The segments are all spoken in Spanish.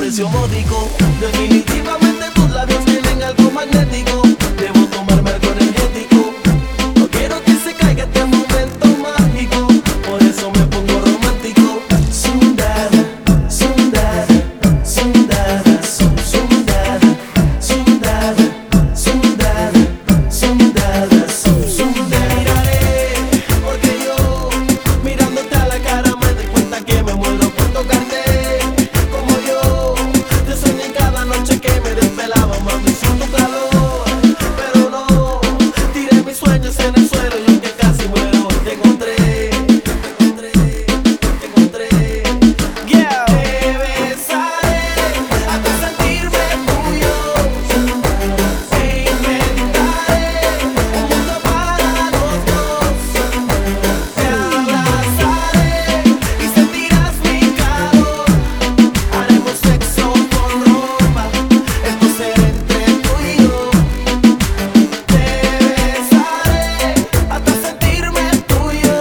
precio módico. Definitivamente tus labios tienen algo magnético. Debo tomarme algo energético. No quiero que se caiga este momento mágico. Por eso me pongo romántico. Sundada, sundada, sundada, sundada, sundada, sundada, sundada, sundada. Miraré, porque yo mirándote a la cara me doy cuenta que me muero por tocarte. Como yo te soñé cada noche que me desvelaba, mami, sin tu calor. Pero no, tiré mis sueños en el suelo y aunque casi muero, te encontré, te encontré, te encontré. Yeah. Te besaré hasta sentirme tuyo. E inventaré un mundo para los dos. Te abrazaré y sentirás mi calor. Haremos sexo con ropa, esto será entre tú y yo. Te besaré hasta sentirme tuyo.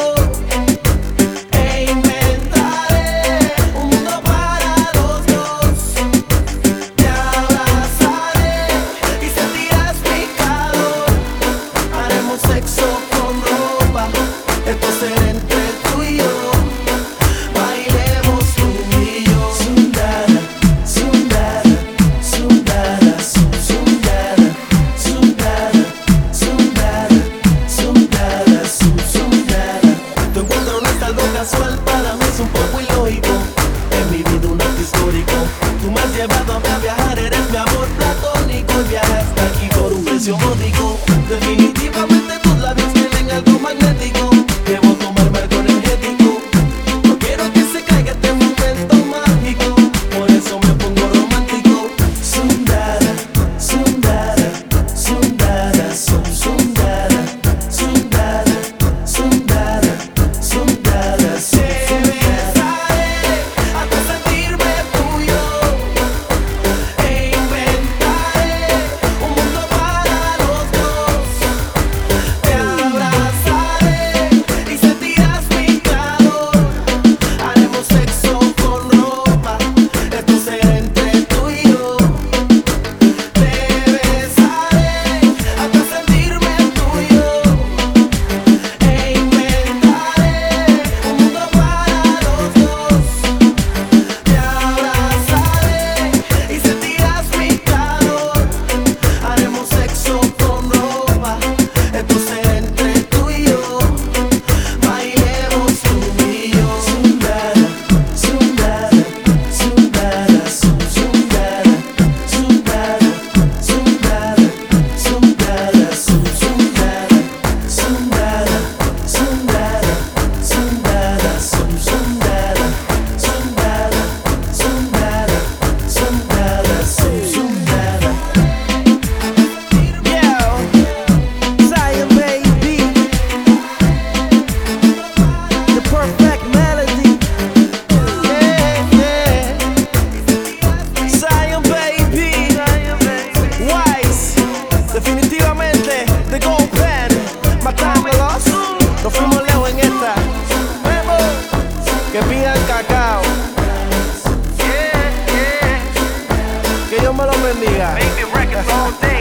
E inventaré un mundo para los dos. Te abrazaré y sentirás mi calor. Haremos sexo con ropa, esto será entre tú y yo. Bailemos tú y yo. Sundada, sundada, sundada, sundada, sundada, sundada, sundada, sundada. Tu encuentro no es algo casual, para mí es un poco ilógico. En mi vida un acto histórico. Tú me has llevado a viajar, eres mi amor platónico. Y viajaste aquí por un precio módico. Definitivamente tus labios tienen algo magnético. Debo tomarme algo energético. No quiero que se caiga este momento mágico. Por eso me pongo romántico. Sundada, sundada, sundada, sundada, sundada, sundada, sundada, Te besaré hasta sentirme tuyo. E inventaré un mundo para los dos. Te abrazaré y sentirás mi calor. Haremos sexo con ropa, esto será entre tú y yo. Te besaré hasta sentirme tuyo. E inventaré un mundo para los dos. Te abrazaré y sentirás mi calor. Haremos sexo con ropa, esto será entre tú y yo. Bailemos tú y yo. Sundada, sundada, sundada, sundada, sundada, sundada, sundada, sundada, sundada, sundada, sundada, sundada, sundada, sundada, Yeah, Zion baby, the perfect melody. Yeah, yeah. Zion baby, Wise, definitivamente the gold pen. Matámoslos, nos fuimos lejos en esta. Que pidan cacao. Que Dios me lo bendiga. Making records all day.